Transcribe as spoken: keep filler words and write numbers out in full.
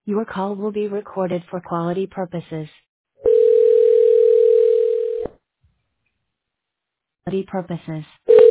Your call will be recorded for quality purposes. Quality purposes.